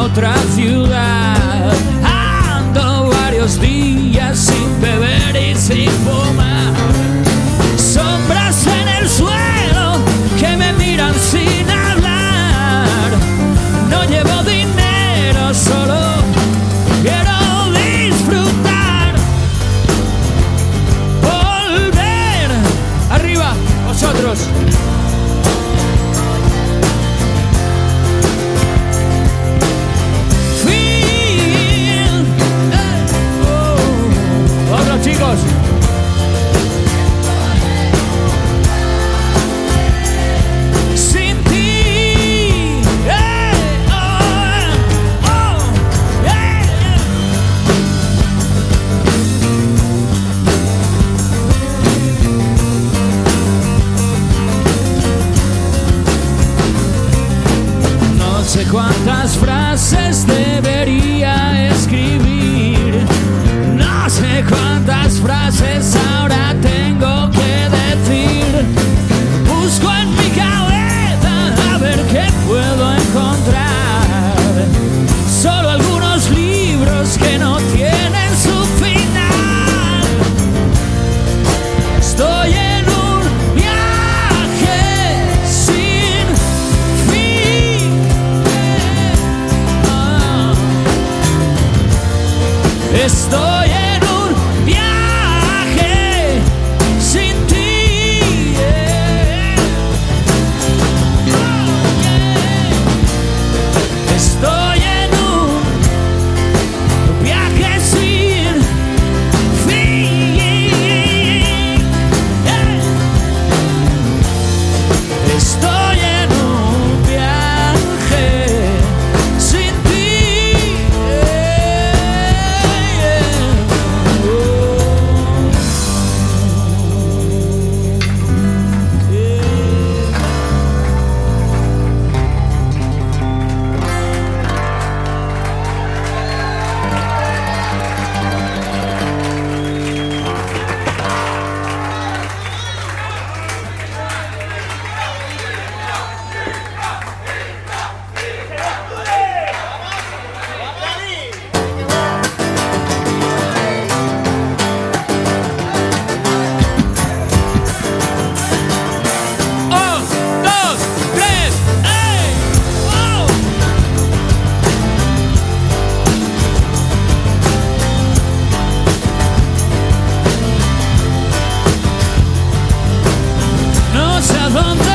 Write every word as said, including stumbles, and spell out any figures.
otra ciudad. Ando varios días sin beber y sin fumar. Sombras en el suelo que me miran sin hablar. No llevo dinero, solo quiero disfrutar. Volver. Arriba, vosotros. Fin. Eh, oh. Otros chicos. No sé cuántas frases debería escribir. No sé cuántas frases ahora tengo que decir. Busco en mi cabeza a ver qué puedo encontrar. Solo algunos libros que no tienen su final. Estoy en un viaje sin fin. Estoy en un viaje sin ti. Estoy en un viaje sin fin. Estoy en un viaje sin ti. Un, dos, tres, ¡ey! ¡Oh! No sé a dónde